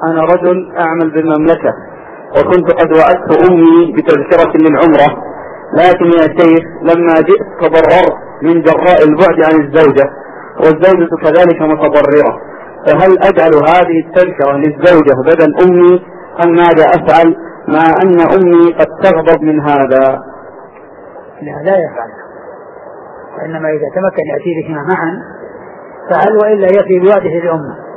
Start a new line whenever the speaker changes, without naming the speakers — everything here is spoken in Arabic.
أنا رجل أعمل بالمملكة وكنت قد وعدت أمي بتذكرة للعمرة، لكن يا شيخ لما جئت تضررت من جراء البعد عن الزوجة، والزوجة كذلك متضررة، فهل أجعل هذه التذكرة للزوجة بدل أمي أم ماذا أفعل مع أن أمي قد تغضب من هذا؟
لا يفعل، وإنما إذا تمكن يأتي بهما معا فعل، وإلا يأتي بواده لأمه.